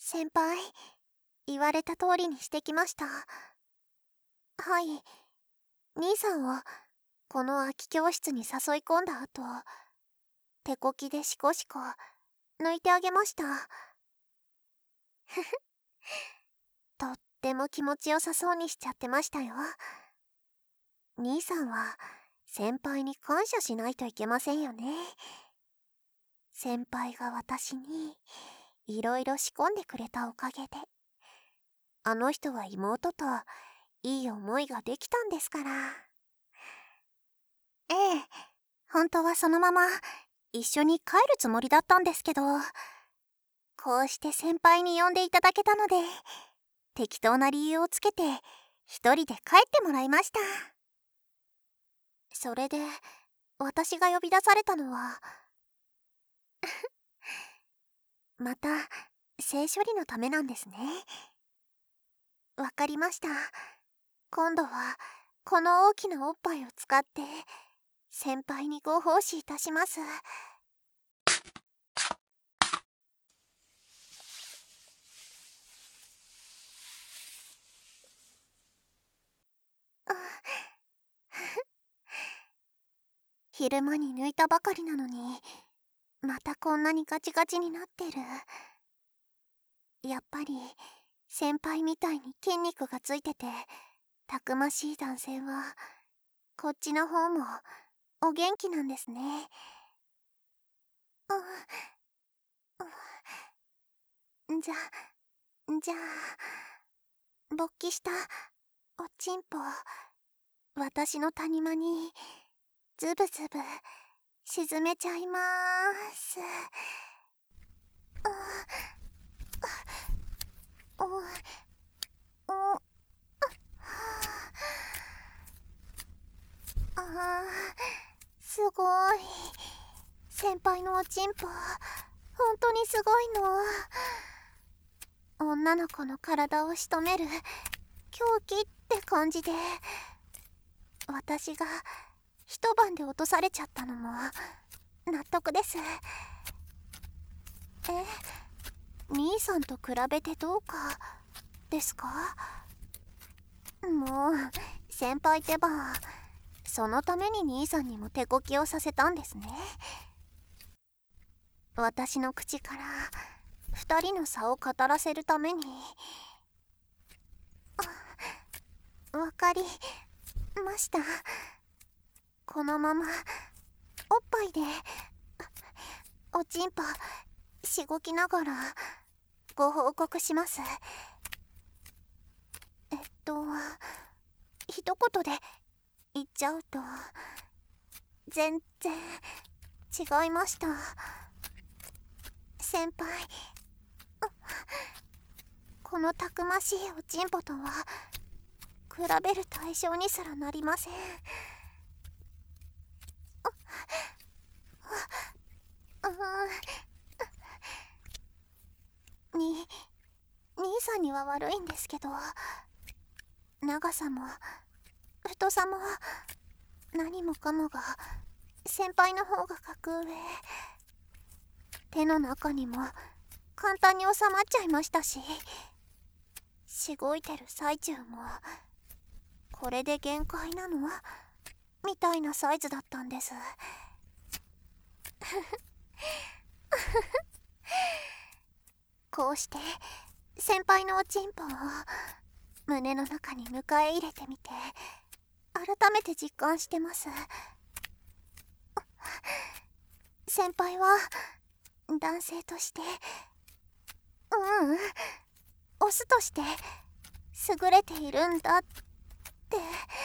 先輩、言われた通りにしてきました。はい、兄さんをこの空き教室に誘い込んだ後、手こきでシコシコ抜いてあげました。とっても気持ちよさそうにしちゃってましたよ。兄さんは先輩に感謝しないといけませんよね。先輩が私にいろいろ仕込んでくれたおかげで、あの人は妹といい思いができたんですから。ええ、本当はそのまま一緒に帰るつもりだったんですけど、こうして先輩に呼んでいただけたので、適当な理由をつけて一人で帰ってもらいました。それで私が呼び出されたのはまた性処理のためなんですね。わかりました。今度はこの大きなおっぱいを使って先輩にご奉仕いたします。昼間に抜いたばかりなのに、またこんなにガチガチになってる。やっぱり先輩みたいに筋肉がついててたくましい男性はこっちの方もお元気なんですね。じゃあ勃起したおちんぽ私の谷間にズブズブ沈めちゃいまーす。おおすごい。先輩のおちんぽ本当にすごいの。女の子の体を仕留める狂気って感じで、私が一晩で落とされちゃったのも納得です。兄さんと比べてどうかですか？もう先輩ってば、そのために兄さんにも手こきをさせたんですね。私の口から2人の差を語らせるために。わかりました。このままおっぱいでおちんぽしごきながらご報告します。一言で言っちゃうと全然違いました。先輩、このたくましいおちんぽとは比べる対象にすらなりません。兄さんには悪いんですけど、長さも太さも何もかもが先輩の方が格上。手の中にも簡単に収まっちゃいましたし、しごいてる最中もこれで限界なのみたいなサイズだったんです。こうして先輩のおちんぽを胸の中に迎え入れてみて改めて実感してます。先輩は男性として、オスとして優れているんだって。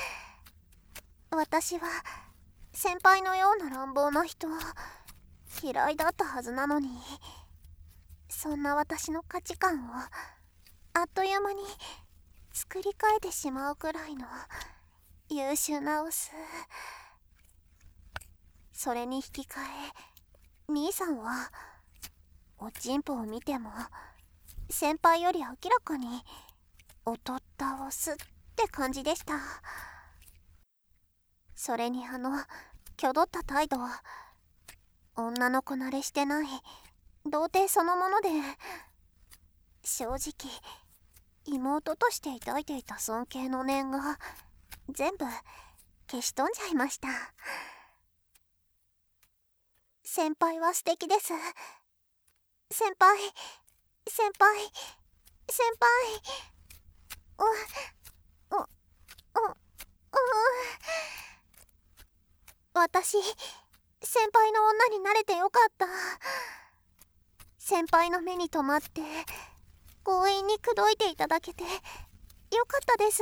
私は先輩のような乱暴な人嫌いだったはずなのに、そんな私の価値観をあっという間に作り変えてしまうくらいの優秀なオス。それに引き換え兄さんはおちんぽを見ても先輩より明らかに劣ったオスって感じでした。それにきょどった態度、女の子慣れしてない童貞そのもので、 正直妹として抱いていた尊敬の念が全部消し飛んじゃいました。先輩は素敵です。先輩、先輩、先輩。う、う、う、私、先輩の女になれてよかった。先輩の目に留まって強引に口説いていただけてよかったです。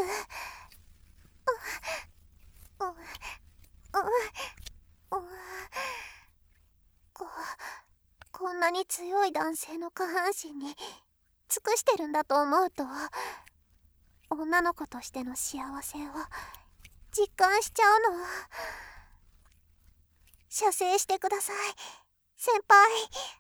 こんなに強い男性の下半身に尽くしてるんだと思うと、女の子としての幸せを実感しちゃうの。射精してください、先輩。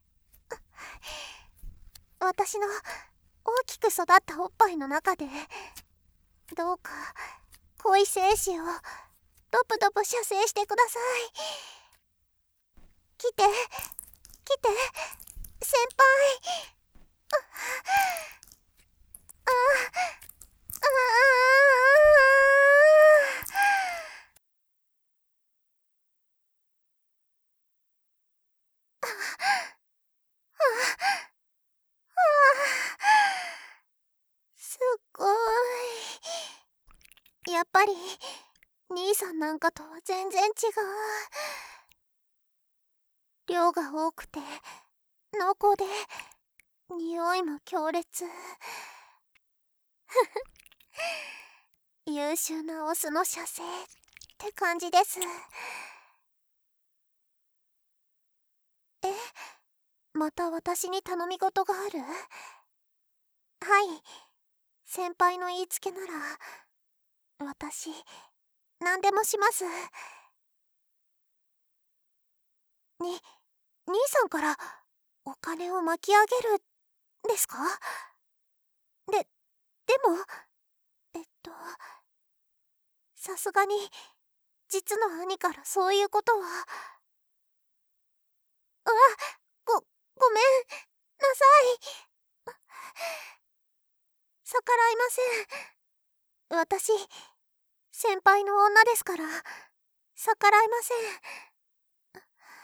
私の大きく育ったおっぱいの中でどうか恋精子をドプドプ射精してください。来て来て、先輩。すっごい。やっぱり兄さんなんかとは全然違う。量が多くて濃厚で匂いも強烈。優秀なオスの射精って感じです。え、また私に頼み事がある？はい、先輩の言いつけなら私何でもします。兄さんからお金を巻き上げるですか？でもさすがに実の兄からそういうことは。ごめんなさい。逆らいません。私先輩の女ですから逆らいません。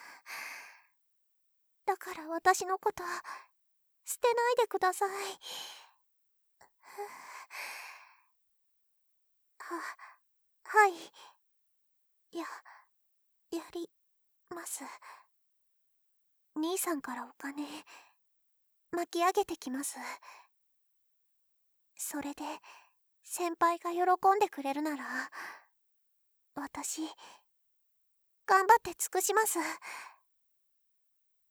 だから私のこと捨てないでください。はい、やります。兄さんからお金巻き上げてきます。それで先輩が喜んでくれるなら私頑張って尽くします。